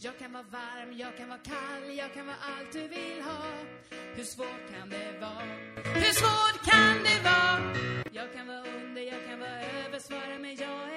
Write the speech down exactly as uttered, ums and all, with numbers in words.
Jag kan vara varm, jag kan vara kall, jag kan vara allt du vill ha. Hur svårt kan det vara? Hur svårt kan det vara? Jag kan vara under, jag kan vara över, svara mig jag